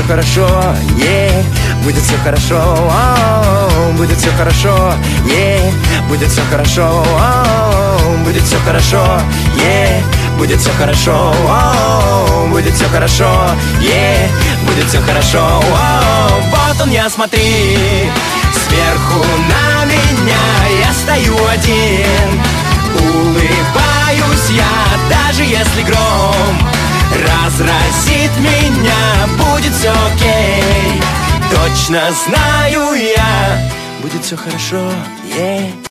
хорошо, будет все хорошо, будет все хорошо, будет все хорошо, будет все хорошо, будет все хорошо, будет все хорошо, будет все хорошо. Вот он я, смотри, сверху на меня я стою один, улыбаюсь я, даже если гром разразит меня, будет все окей, точно знаю я, будет все хорошо,